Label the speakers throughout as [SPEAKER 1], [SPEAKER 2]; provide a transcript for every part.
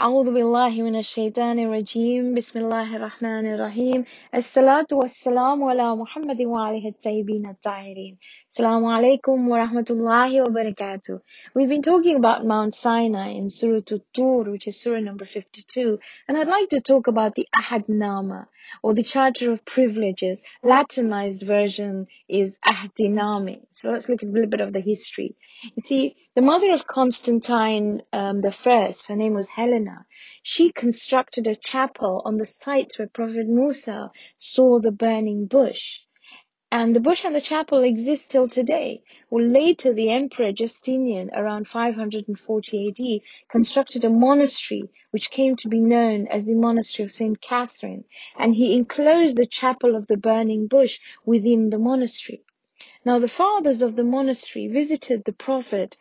[SPEAKER 1] أعوذ بالله من الشيطان الرجيم بسم الله الرحمن الرحيم الصلاة والسلام على محمد وعليه الطيبين الطاهرين. Assalamu alaikum wa rahmatullahi wa barakatuh. We've been talking about Mount Sinai in Surah At-Tur, which is Surah number 52, and I'd like to talk about the Ahadnama, or the Charter of Privileges. Latinized version is Ahdiname. So let's look at a little bit of the history. You see, the mother of Constantine the First, her name was Helena, she constructed a chapel on the site where Prophet Musa saw the burning bush. And the bush and the chapel exist till today. Well, later the Emperor Justinian, around 540 AD, constructed a monastery which came to be known as the Monastery of St. Catherine, and he enclosed the chapel of the burning bush within the monastery. Now the fathers of the monastery visited the Prophet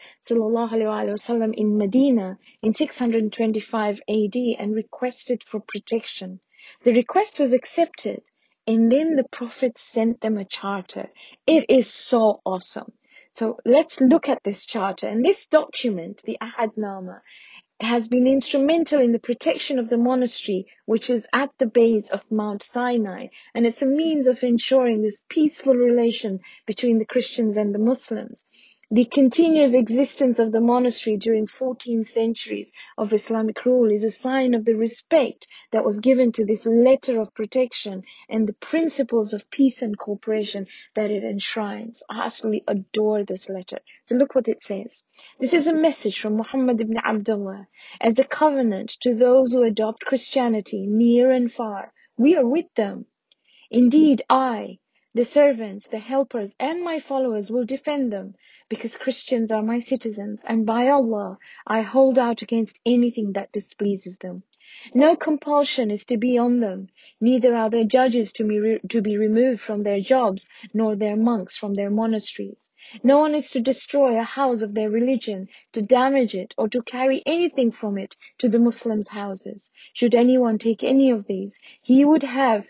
[SPEAKER 1] ﷺ in Medina in 625 AD and requested for protection. The request was accepted, and then the Prophet sent them a charter. It is so awesome. So let's look at this charter. And this document, the Ahadnama, has been instrumental in the protection of the monastery, which is at the base of Mount Sinai, and it's a means of ensuring this peaceful relation between the Christians and the Muslims. The continuous existence of the monastery during 14 centuries of Islamic rule is a sign of the respect that was given to this letter of protection and the principles of peace and cooperation that it enshrines. I absolutely adore this letter. So look what it says. This is a message from Muhammad ibn Abdullah as a covenant to those who adopt Christianity near and far. We are with them. Indeed, I, the servants, the helpers, and my followers will defend them, because Christians are my citizens, and by Allah, I hold out against anything that displeases them. No compulsion is to be on them, neither are their judges to be removed from their jobs, nor their monks from their monasteries. No one is to destroy a house of their religion, to damage it, or to carry anything from it to the Muslims' houses. Should anyone take any of these, he would have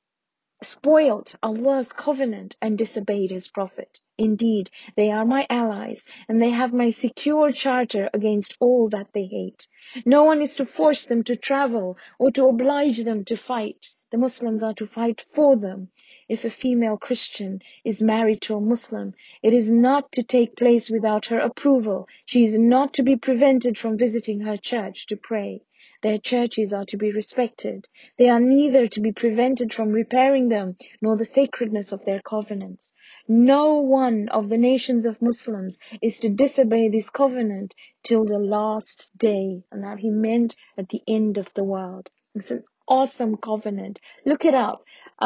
[SPEAKER 1] spoiled Allah's covenant and disobeyed His Prophet. Indeed, they are my allies, and they have my secure charter against all that they hate. No one is to force them to travel or to oblige them to fight. The Muslims are to fight for them. If a female Christian is married to a Muslim, it is not to take place without her approval. She is not to be prevented from visiting her church to pray. Their churches are to be respected. They are neither to be prevented from repairing them, nor the sacredness of their covenants. No one of the nations of Muslims is to disobey this covenant till the last day. And that he meant at the end of the world. It's an awesome covenant. Look it up.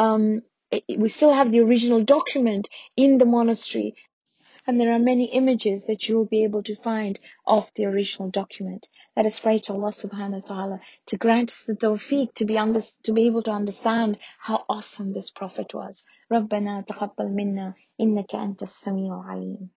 [SPEAKER 1] We still have the original document in the monastery. And there are many images that you will be able to find of the original document. Let us pray to Allah subhanahu wa ta'ala to grant us the tawfiq to be able to understand how awesome this Prophet was. رَبَّنَا تَقَبَّلْ مِنَّا إِنَّكَ أَنْتَ السَّمِيعُ الْعَلِيمُ.